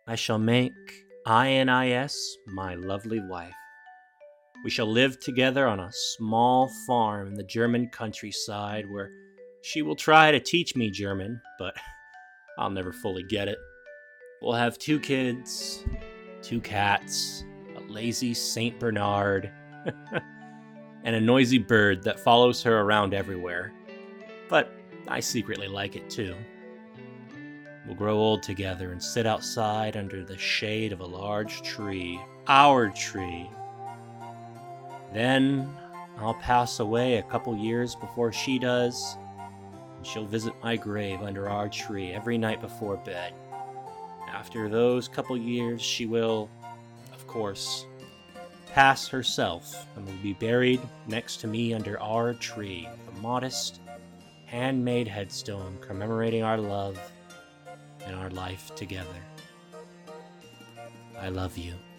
I shall make Ins my lovely wife. We shall live together on a small farm in the German countryside where she will try to teach me German, but I'll never fully get it. We'll have 2 kids, 2 cats, a lazy Saint Bernard, and a noisy bird that follows her around everywhere. But I secretly like it too. We'll grow old together and sit outside under the shade of a large tree, our tree. Then I'll pass away a couple years before she does, and she'll visit my grave under our tree every night before bed. After those couple years, she will, of course, pass herself and will be buried next to me under our tree, with a modest, handmade headstone commemorating our love and our life together. I love you.